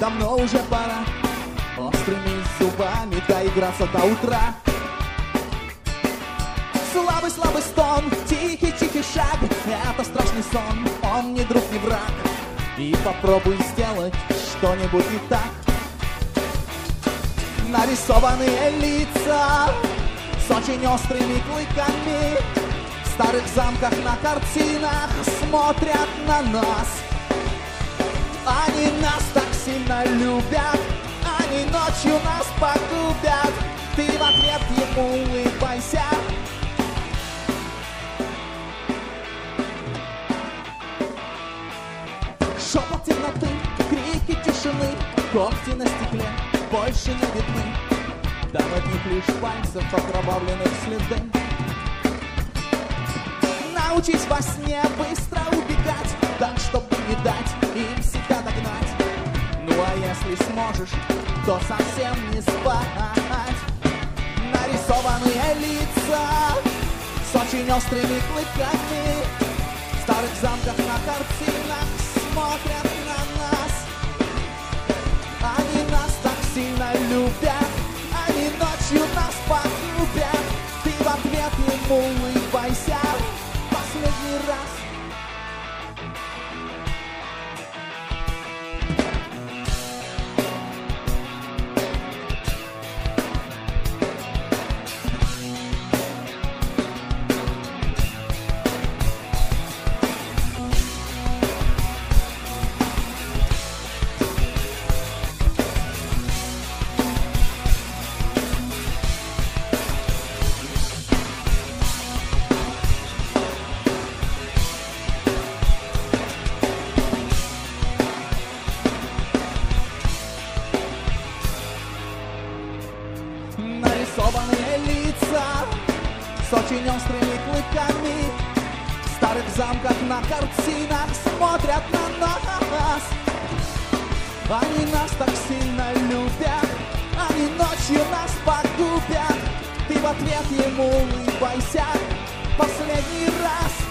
давно уже пора острыми зубами доиграться до утра. Слабый стон, тихий шаг, это страшный сон, он не друг, не враг. И попробуй сделать что-нибудь не так. Нарисованные лица с очень острыми клыками в старых замках на картинах смотрят на нас. Они нас так сильно любят, они ночью нас погубят. Ты в ответ ему улыбайся. Шепот темноты, крики тишины, когти на стекле больше не видны. Да в одних лишь пальцев окровавленных следы. Научись во сне быстро убегать, так, чтобы не дать им себя догнать. Ну а если сможешь, то совсем не спать. Нарисованные лица с очень острыми клыками в старых замках на картинах смотрят на нас. Они нас так сильно любят, они ночью нас погубят. Ты в ответ ему улыбайся последний раз. Нарисованные лица с очень острыми клыками в старых замках на картинах смотрят на нас. Они нас так сильно любят, они ночью нас погубят. Ты в ответ ему улыбайся последний раз.